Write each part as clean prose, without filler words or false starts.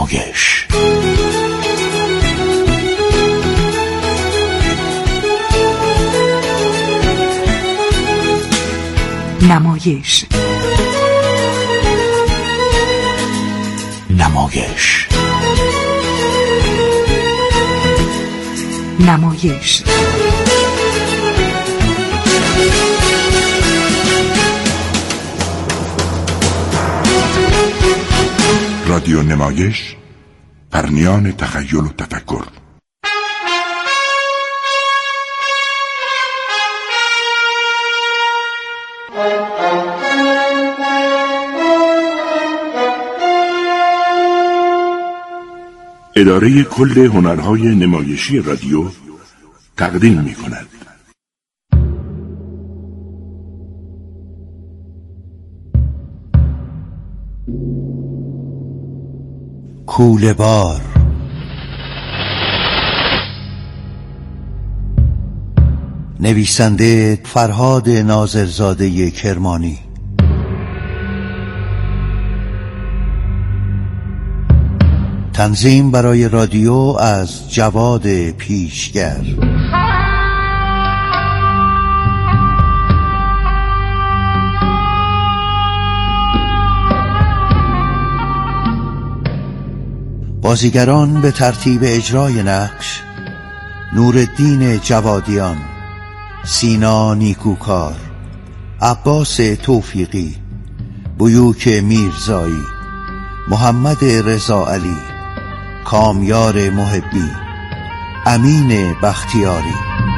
نمایش. نمایش. نمایش. نمایش. رادیو نمایش، پرنیان تخیل و تفکر. اداره کل هنرهای نمایشی رادیو تقدیم می کند. کوله بار. نویسنده فرهاد ناظرزاده کرمانی. تنظیم برای رادیو از جواد پیشگر. بازیگران به ترتیب اجرای نقش: نورالدین جوادیان، سینا نیکوکار، عباس توفیقی، بیوک میرزایی، محمد رضا علی، کامیار محبی، امین بختیاری.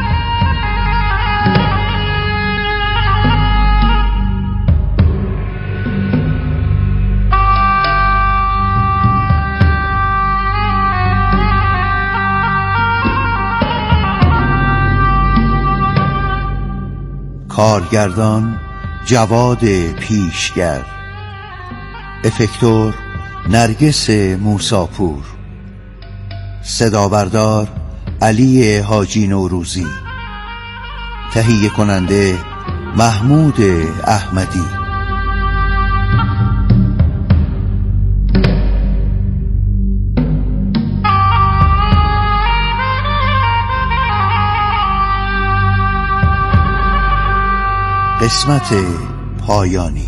کارگردان جواد پیشگر. افکتور نرگس موساپور. صدابردار علی حاجی نوروزی. تهیه کننده محمود احمدی. قسمت پایانی.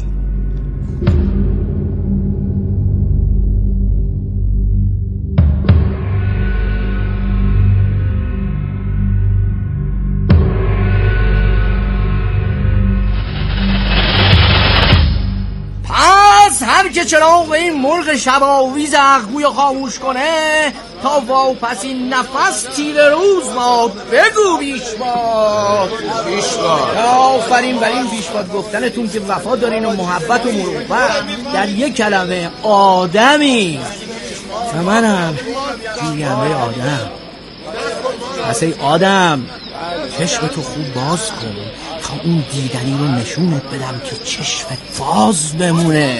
پس هر که چراغ این مرغ شباویز اخگوی خاموش کنه تا واپسین نفس تیر روز باد. بگو بیش باد. بیش باد. آفرین بر این بیش باد گفتنتون که وفا دارین و محبت و مروت در یک کلمه آدمی. و منم جوینده آدم. پس ای آدم چشمتو خوب باز کن تا اون دیدنی رو نشونت بدم که چشمت باز بمونه.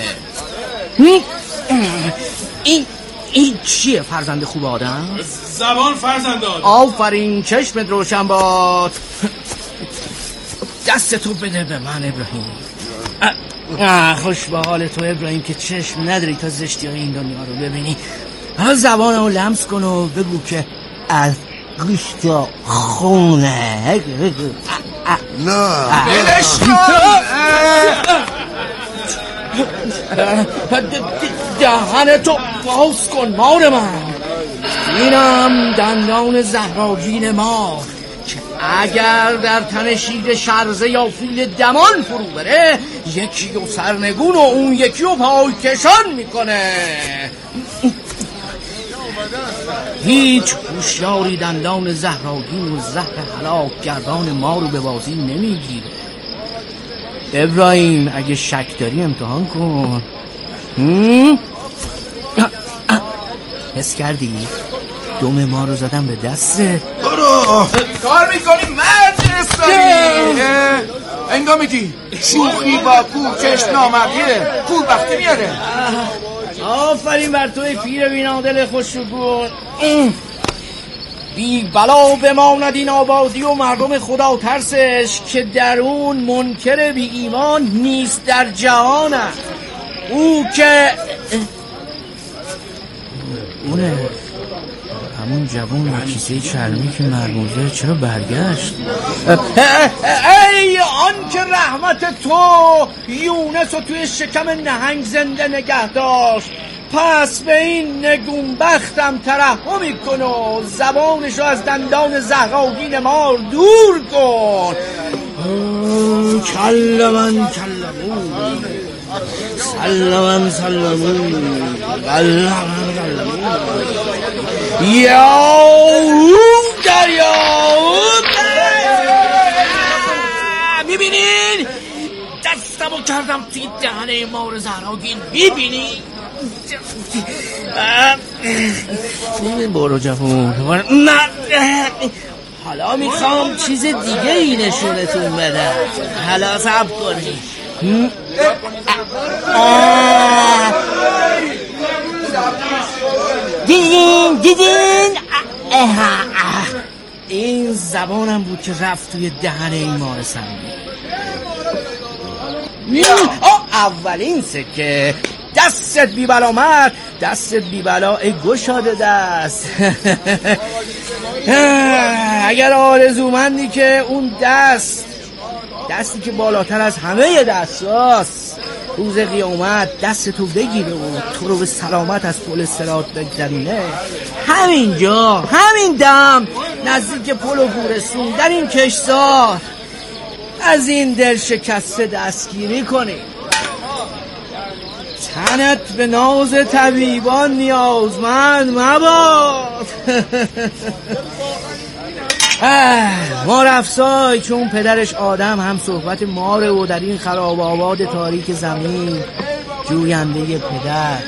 این چیه فرزند خوب آدم؟ زبان فرزند آدم. آفرین چشمت روشن باد. دستتو بده به من ابراهیم. خوش به حال تو ابراهیم که چشم نداری تا زشتی های این دنیا رو ببینی. حالا زبانمو لمس کن و بگو که از گوشت خونه. نه بلش دهنتو باز کن مار من. اینم دندان زهراگین ما که اگر در تن شیر شرزه یا فیل دمان فرو بره یکی رو سرنگون و اون یکی رو پای کشان میکنه. هیچ هوشیاری دندان زهراگین و زهر هلاک گردان ما رو به بازی نمیگیره. ابراهیم اگه شک داری امتحان کن. حس کردی؟ دم ما رو زدم به دسته. برو کار میکنی مرد اسلامی. انگامیدی شوخی با کوچش نامردیه. کور وقتی میاره. آفرین بر توی پیر بینادل خوشگون. بی بلا بماند این آبادی و مردم خدا ترسش که درون منکر بی ایمان نیست در جهان. او که اونه همون جوون با کیسه چرمی که مرموزه چرا برگشت؟ ای آن که رحمت تو یونس رو توی شکم نهنگ زنده نگه داشت، پس به این نگونبختم ترحمی کن و زبانش رو از دندان زهراگین مار دور کن. کلمن کلمون سلمن سلمون کلمن کلمون یاو دریا. میبینین دستمو کردم توی دهنه مار زهراگین، میبینی؟ برو جوون. نه حالا میخوام چیز دیگه ای نشونتون بدم. حالا صبر کنی. دیدین این زبانم بود که رفت توی دهن این مار سنگی. اولین سکه دستت بی بلا مرد، دستت بی بلا ای گشاده دست. اگر آرزومندی که اون دستی که بالاتر از همه دست هاست روز قیامت دستتو بگیره و تو رو به سلامت از پل صراط بگذرونه، همینجا همین دم نزدیک پل و گورستون در این کشتزار از این دل شکسته دستگیری کنی. تنت به ناز طبیبان نیازمند مباد. مار افسای چون پدرش آدم هم صحبت ماره و در این خراب آباد تاریک زمین جوینده پدر.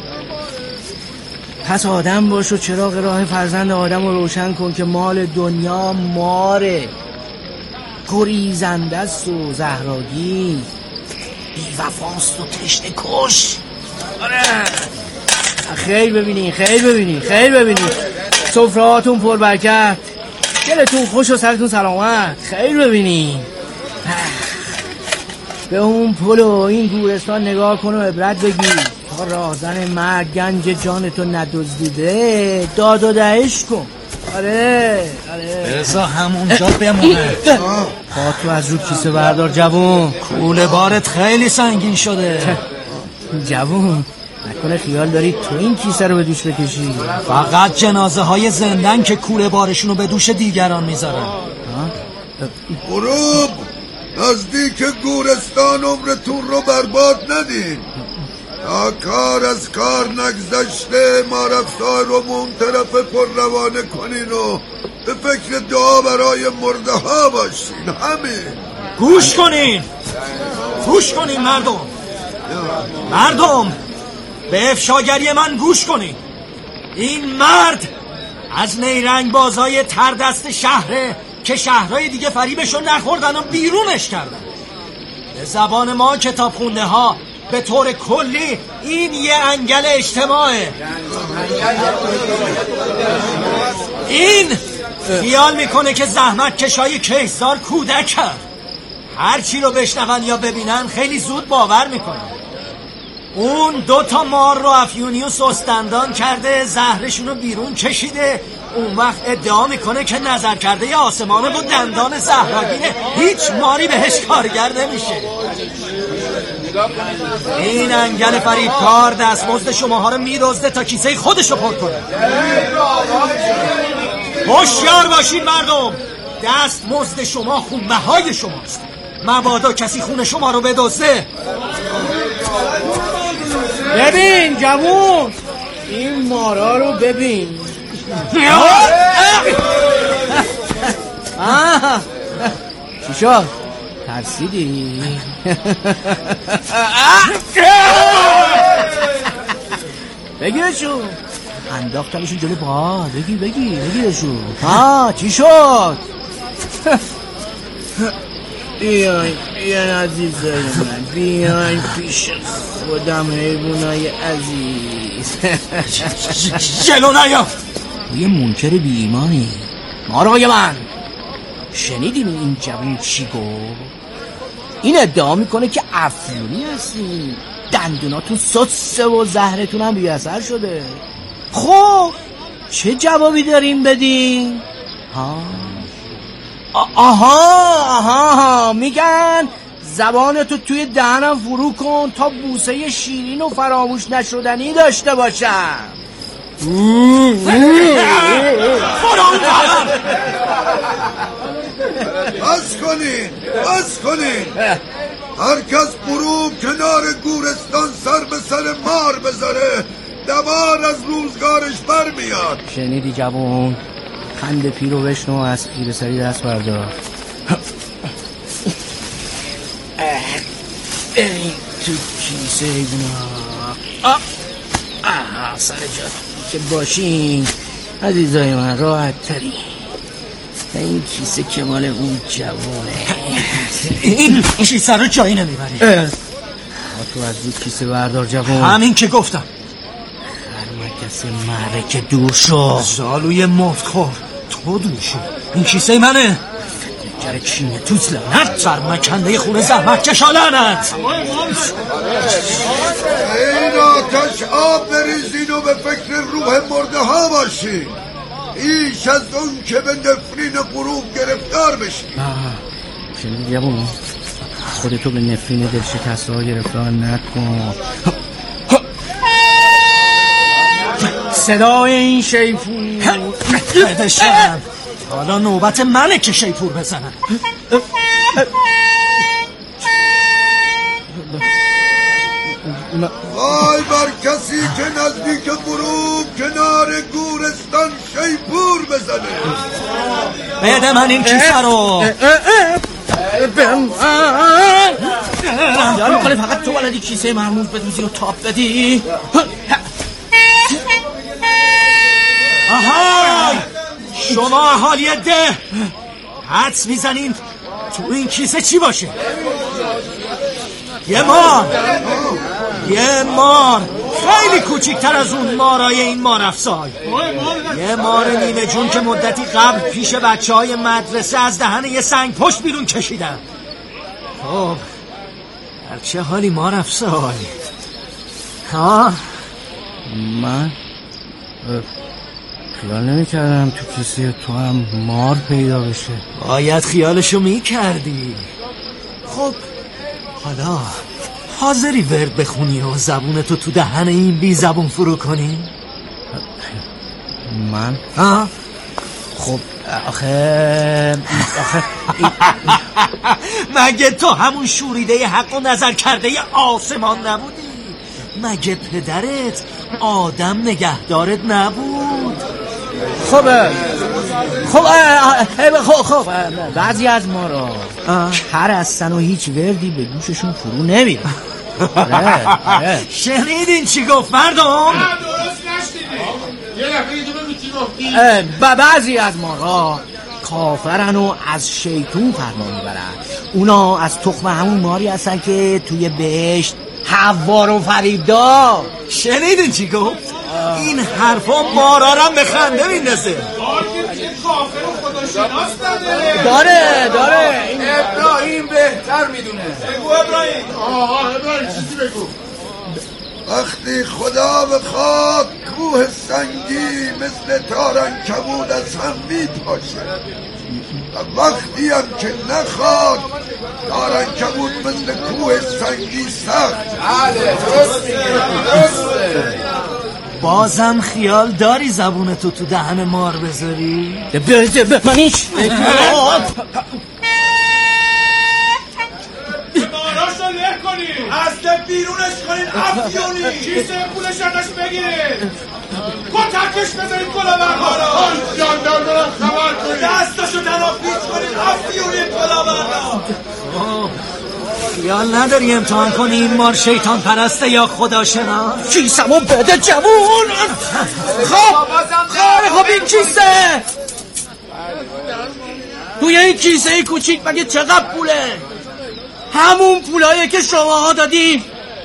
پس آدم باش و چراغ راه فرزند آدم رو روشن کن که مال دنیا ماره، گریزنده است و زهراگین، بی وفاست و تشنه کش. آره خیر ببینین سفرهاتون پربرکت، دلتون خوش و سرتون سلامت. خیر ببینین. به اون پل و این گورستان نگاه کن و عبرت بگیر تا راهزن مرگ گنج جانتو ندزدیده داد و دهش کن. آره بذار همونجا بمونه. پاتو از رو کیسه بردار جوون، کوله بارت خیلی سنگین شده. جوون نکنه خیال داری تو این کیسه رو به دوش بکشی؟ فقط جنازه های زندن که کوله بارشون رو به دوش دیگران میذارن. غروب نزدیک گورستان عمرتون رو برباد ندین. تا کار از کار نگذشته مارافسای رو اون طرف پر روانه کنین و به فکر دعا برای مرده ها باشین. همین. گوش کنین مردم به افشاگری من گوش کنین. این مرد از نیرنگ بازای تردست شهره که شهرهای دیگه فریبشو نخوردن و بیرونش کردن. به زبان ما کتاب خونده ها به طور کلی این یه انگل اجتماعه. این خیال میکنه که زحمت کشای کشتزار کودک کرد. هرچی رو بشنون یا ببینن خیلی زود باور میکنن. اون 2 مار رو افیونیوس استندان کرده، زهرشونو بیرون کشیده، اون وقت ادعا میکنه که نظر کرده آسمانه با دندان زهراگینه، هیچ ماری بهش کارگر نمیشه. این انگل فریبکار دستمزد شماها رو میدزده تا کیسه خودشو پر کنه. هوشیار باشین مردم، دستمزد شما خونبهای شماست، مبادا کسی خون شما رو بدزده. ببین جوون، این مارا رو ببین. چی شد؟ ترسیدی؟ بگیرشون. انداختمشون جلو پا. بگیرشون. چی شد؟ بیاین عزیزای من، بیاین پیش خودم حیوانای عزیز. جلو نیا. یه منکر بی ایمانی. مارای من، شنیدین این جوون چی گفت؟ این ادعا میکنه که افیونی هستین، دندوناتون سسته و زهرتون هم بی اثر شده. خب چه جوابی داریم بدیم؟ آها میگن زبانتو توی دهنم فرو کن تا بوسه شیرین و فراموش نشدنی داشته باشم. بس کنین هر کس برو کنار گورستان سر به سر مار بذاره دمار از روزگارش برمیاد. شنیدی جوون؟ خند پیرو بشنو از خیره سری دست بردار. بریم تو کیسه اینا سر جاد که باشین عزیزای من، راحت تری. این کیسه که مال اون جوونه. این کیسه رو جایی نمیبری. تو از این کیسه بردار جوون. همین که گفتم. خرمکس معرکه دور شو. زالوی مفتخور تو دور شو. این کیسه منه. جره کینه توز لعنت بر مکنده خونه زحمت کشا لعنت. این آتش آب بریزین و به فکر روح مرده ها باشین ایش از اون که به نفرین غروب گرفتار بشین. شنیدی جوون؟ خودتو به نفرین دلشکسته ها گرفتار نکن. صدای این شیپور بدشم حالا نوبت منه که شیپور بزنم. وای بر کسی که نزدیک غروب کنار گورستان شیپور بزنه. بده من این کیسه رو. یعنی میکنه فقط تو بلدی کیسه مرموز بدوزی و تاپ بدی. آهای شما اهالی ده حدس میزنین تو این کیسه چی باشه؟ یه مار خیلی کوچیکتر از اون مارای این مارافسای. یه مار نیمه جون که مدتی قبل پیش بچه‌های مدرسه از دهن یه سنگ پشت بیرون کشیدن. خب در چه حالی مارافسای؟ ها؟ من خیال نمی کردم تو کیسه تو هم مار پیدا بشه. باید خیالشو می کردی. خب حالا حاضری ورد بخونی و زبونتو تو دهن این بی زبون فرو کنی؟ من؟ خب آخه مگه تو همون شوریده حق و نظر کرده آسمان نبودی؟ مگه پدرت آدم نگهدارت نبود؟ خب بعضی از ما را کر هستن و هیچ وردی به گوششون فرو نمیره. شنیدین چی گفت مردم؟ درست نشنیدی. یه دفعه اینجا بگو چی گفتی؟ بعضی از ما را کافرن و از شیطون فرمان میبرن. اونا از تخم همون ماری هستن که توی بهشت حوا رو فریب داد. شنیدین چی گفت؟ این حرفا مارارم به خنده میندازه. کافر و خداشناس داره این ابراهیم بهتر میدونه. بگو ابراهیم. ابراهیم چیزی بگو. وقتی خدا بخواد کوه سنگی مثل تارنکبود از هم میپاشه و وقتی هم که نخواد تارنکبود مثل کوه سنگی سخت. بله درسته. بازم خیال داری زبونتو تو دهن مار بذاری؟ بفنیش ماراشو له کنی، اصل بیرونش کنین، افیونی کیسه پولش ازش بگیرید، کتکش بذارید کلاهبردارا، جاندار دارم خبر کنید، دستاشو تنافیز کنید، افیونی کلاهبردار. خیال نداری امتحان کنی این مار شیطان پرسته یا خداشناس؟ کیسمو بده جوون. خب این کیسه توی این کیسه کوچیک مگه چقدر پوله؟ همون پولاییه که شماها دادین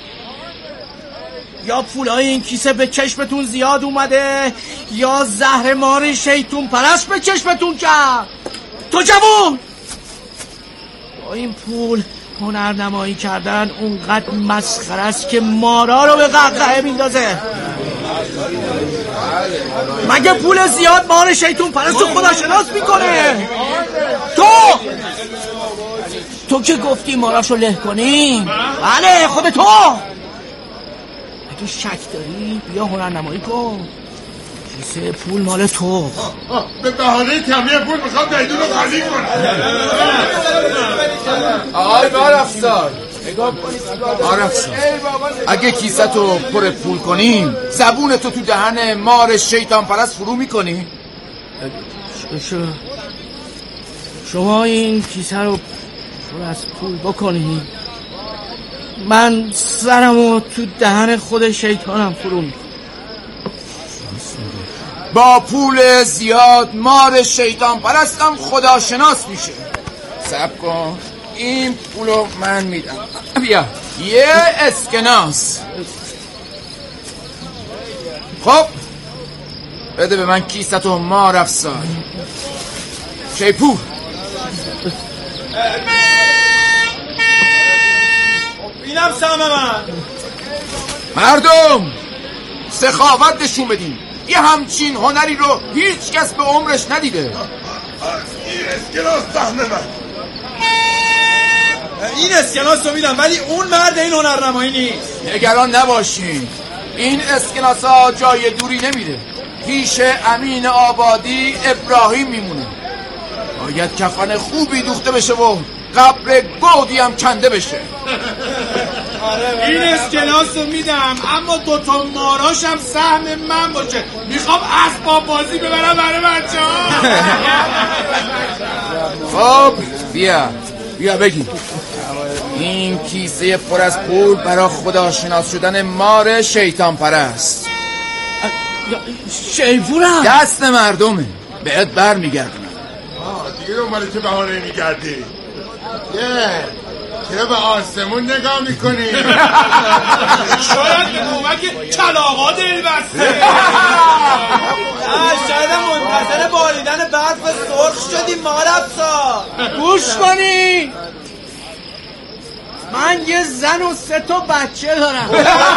یا پولای این کیسه به چشمتون زیاد اومده یا زهر مار شیطون پرست به چشمتون کرد؟ تو جوون با این پول هنرنمایی کردن اونقدر مسخره است که مارا رو به قهقهه میندازه. مگه پول زیاد مار شیطون پرست رو خداشناس میکنه؟ تو که گفتی ماراشو له کنیم؟ بله خود تو. اگه شک داری بیا هنرنمایی کن. کیسه پول مال تو. به بهانه کمی پول میخوام میدون رو خالی کنم. آقای مارافسار مارافسار، اگه کیسه تو پر پول کنیم زبونتو تو دهن مار شیطان پرست فرو میکنی؟ شما این کیسه رو پر از پول بکنی، من سرمو تو دهن خود شیطانم فرو میکنم. با پول زیاد مار شیطان پرستم خداشناس میشه. صبر کن، این پولو من میدم. بیا یه اسکناس. خب بده به من کیستو مار افسار. شیپور اینم سهم من. مردم سخاوت نشون بدین، یه همچین هنری رو هیچ کس به عمرش ندیده. این اسکناس سهم من. این اسکناس رو میدم، ولی اون مرد این هنرنمایی نیست. نگران نباشین، این اسکناس ها جای دوری نمیره. پیش امین آبادی ابراهیم میمونه. باید کفن خوبی دوخته بشه و قبر گودی هم کنده بشه. این اسکناس رو میدم، اما دوتا ماراش هم سهم من باشه. میخوام اسباب بازی ببرم برای بچه ها. خب بیا بگی این کیسه پر از پول برای خداشناس شدن مار شیطان پرست. شیپورم دست مردمه، بهت بر میگردونم. دیگه دنباله چه بهانه میگردی؟ چرا به آسمون نگاه میکنی؟ شاید به کمک کلاغا دل بسته. شاید منتظر باریدن برف سرخ شدی مارافسار. گوش کنی، من یه زن و 3 تا بچه دارم.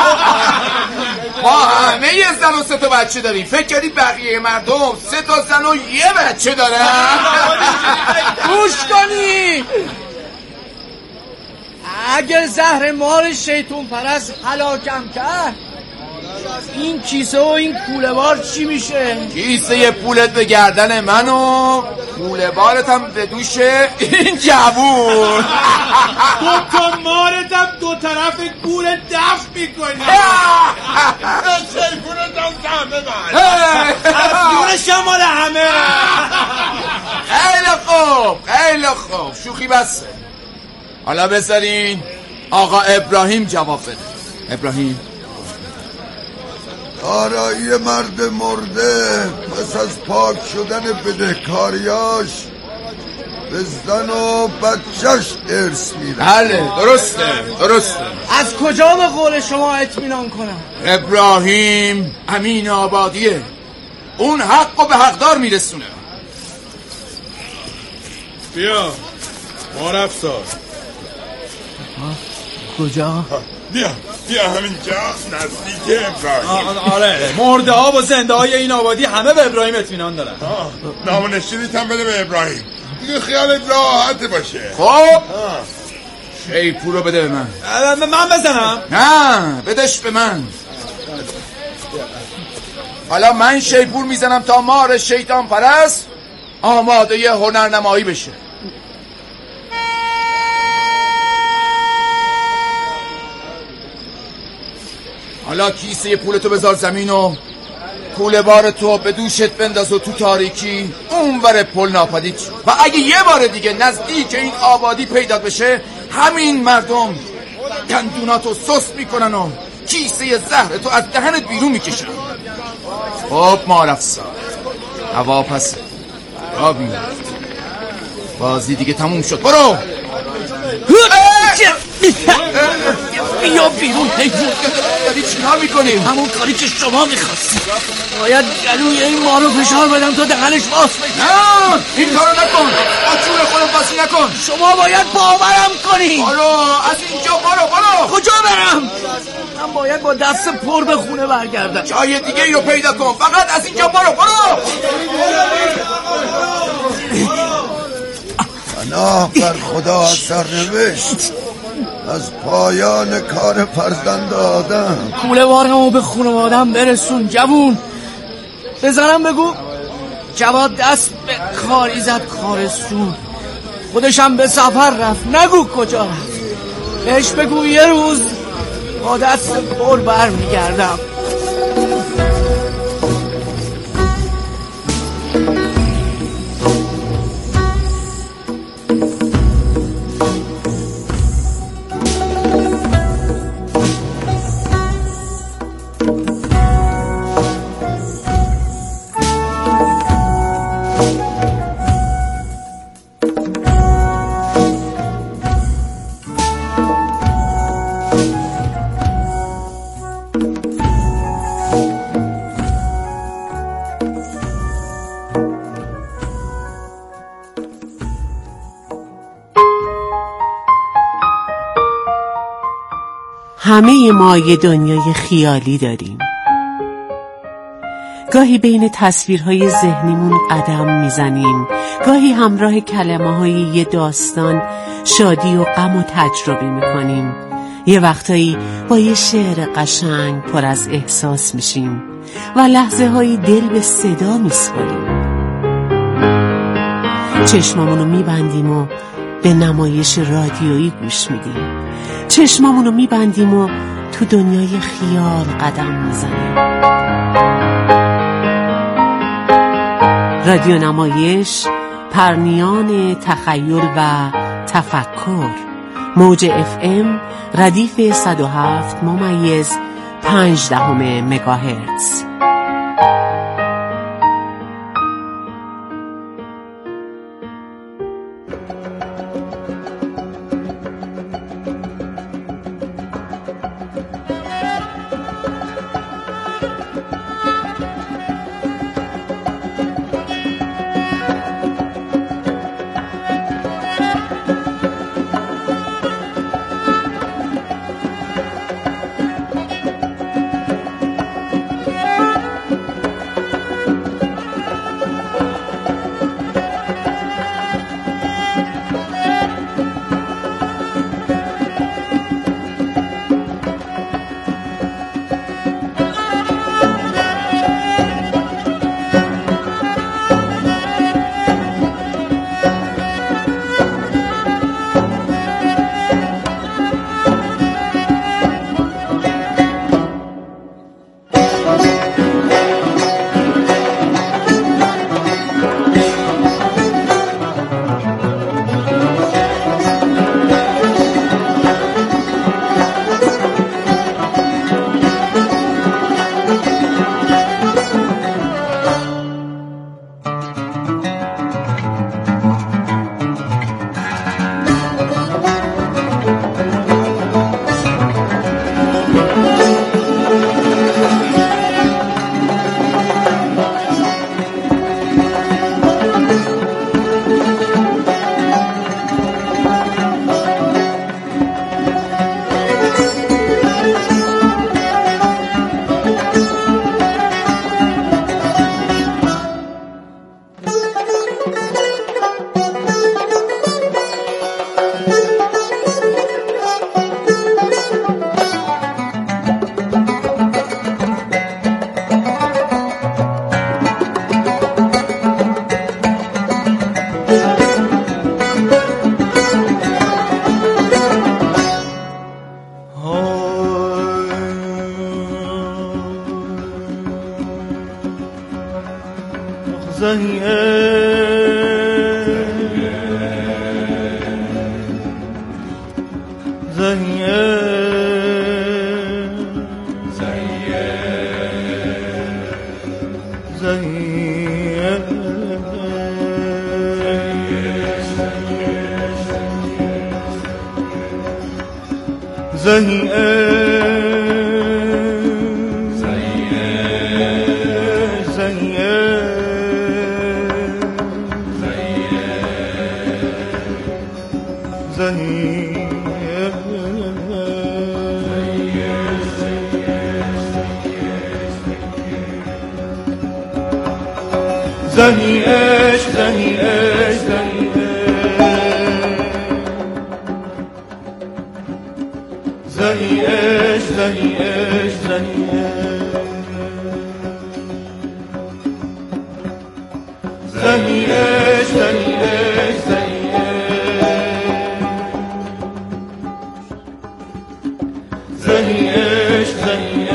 ما همه یه زن و 3 تا بچه داریم. فکر کردی بقیه مردم 3 تا زن و یه بچه دارن؟ گوش کنی، اگه زهر مار شیطون پرست هلاکم کرد، این کیسه و این کوله بار چی میشه؟ کیسه پولت به گردن من و کوله بارت هم به دوش این جوون. دوتا مارت هم دو طرف گور دف میکنی. شیپورت هم سهمه من. افیونش هم مال همه. خیلی خوب شوخی بسه. حالا بذارین آقا ابراهیم جواب بده. ابراهیم، دارایی مرد مرده پس از پاک شدن بدهکاریاش به زن و بچهش ارث میره. بله درسته. از کجا به قول شما اطمینان کنم؟ ابراهیم امین آبادیه، اون حق و به حقدار میرسونه. بیا مارافسار. کجا؟ بیا همینجا نزدیک ابراهیم. آره مرده ها و زنده های این آبادی همه به ابراهیم اطمینان دارن. نام و نشیدت هم بده به ابراهیم، دیگه خیالت راحت باشه. خب شیپور رو بده به من. من بزنم؟ نه بدش به من. حالا من شیپور میزنم تا مار شیطان پرست آماده هنرنمایی بشه. حالا کیسه پولتو بذار زمین و پول بارتو به دوشت بنداز و تو تاریکی اون ور پل ناپدید شد. و اگه یه بار دیگه نزدیک این آبادی پیدا بشه، همین مردم دندوناتو سست میکنن و کیسه زهرتو از دهنت بیرون میکشن. خب مارافسار، هوا پس آبی بازی دیگه تموم شد. برو. بیا بیرون حیوان. داری چی کار میکنیم؟ همون کاری که شما میخواستید. باید گلوی این مارو فشار بدم تا دهنش باز بشه. نه این کارو نکن. آچور خودم باسی نکن. شما باید باورم کنید. برو از اینجا برو. کجا برم؟ من باید با دست پر به خونه برگردم. جای دیگه ای رو پیدا کن. فقط از اینجا برو. پناه بر خدا از سرنوشت، از پایان کار فرزند آدم. کوله بارمو به خانوادم برسون جوون. بزنم بگو جواد دست به کاری زد کارستون. خودشم به سفر رفت نگو کجا رفت. بهش بگو یه روز با دست پر بر میگردم. همه ما یه دنیای خیالی داریم. گاهی بین تصویرهای ذهنیمون قدم میزنیم، گاهی همراه کلمه‌های یه داستان شادی و غم و تجربه میکنیم. یه وقتایی با یه شعر قشنگ پر از احساس میشیم و لحظه های دل به صدا میسپاریم. چشمامونو میبندیم و به نمایش رادیویی گوش میدیم. چشمامونو میبندیم و تو دنیای خیال قدم میزنیم. رادیو نمایش، پرنیان تخیل و تفکر. موج FM ردیف 107.5 مگاهرتز. زهی زهی عشق زهی عشق زهی عشق زهی عشق زهی عشق زهی عشق زهی عشق زهی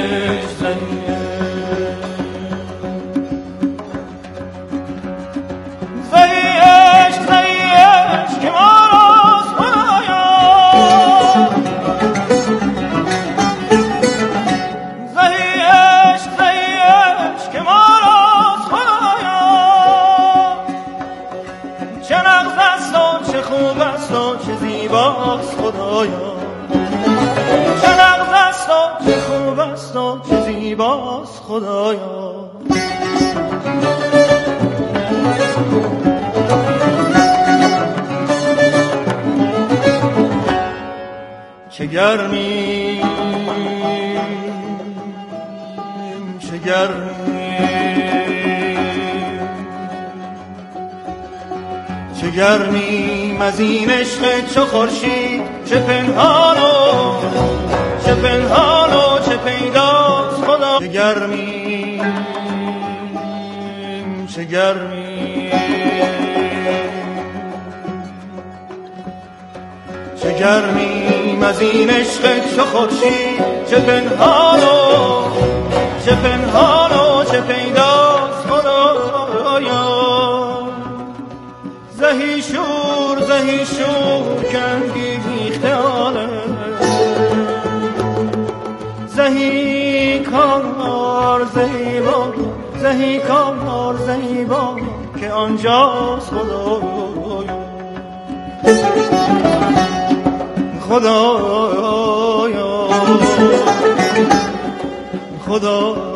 خدایا چه گرمی چه گرمی چه گرمی از این عشق چه خورشید چه پنهان و چه پنهان و چه پیداست خدا چه گرمی چه گرمی چه گرمی از این عشق چه خورشید چه پنهان و چه پنهان و چه پیداست خدایا زهی شور که انگیخته آله زهی کار زیبا زهی کار زیبا که آنجاست خدایا خدایا خدایا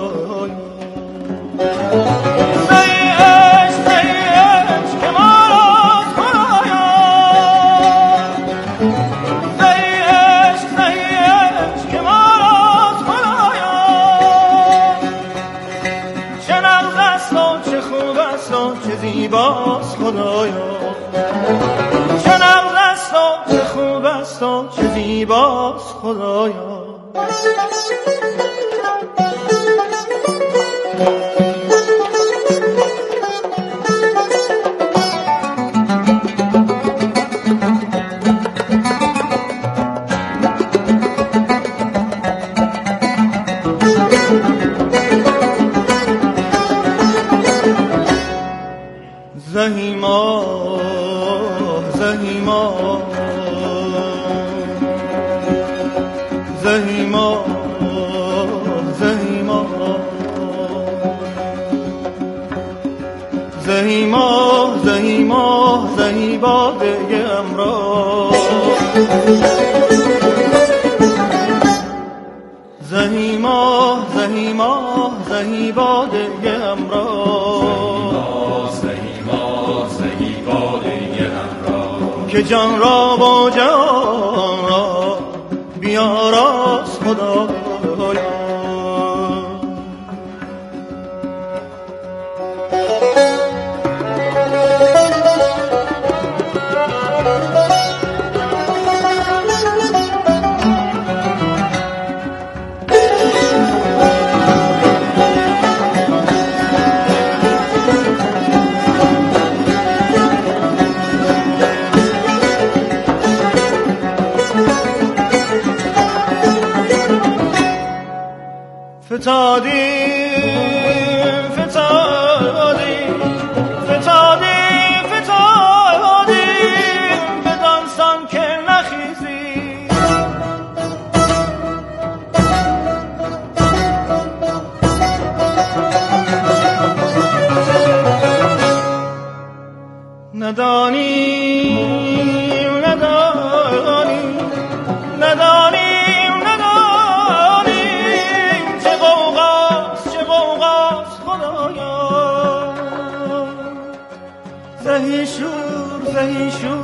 زیباست خدایا چه نغز است و چه خوب است و چه زیباست خدایا زهی ماه زهی ماه زهی ماه زهی ماه زهی ماه زهی ماه زهی باده امراه زهی ماه زهی ماه زهی باده امراه که جان را با جان را بیاراست خدایا فتادیم فتادیم فتادیم فتادیم بدانسان که نخیزی ندانیم ندانیم ندانیم ای شور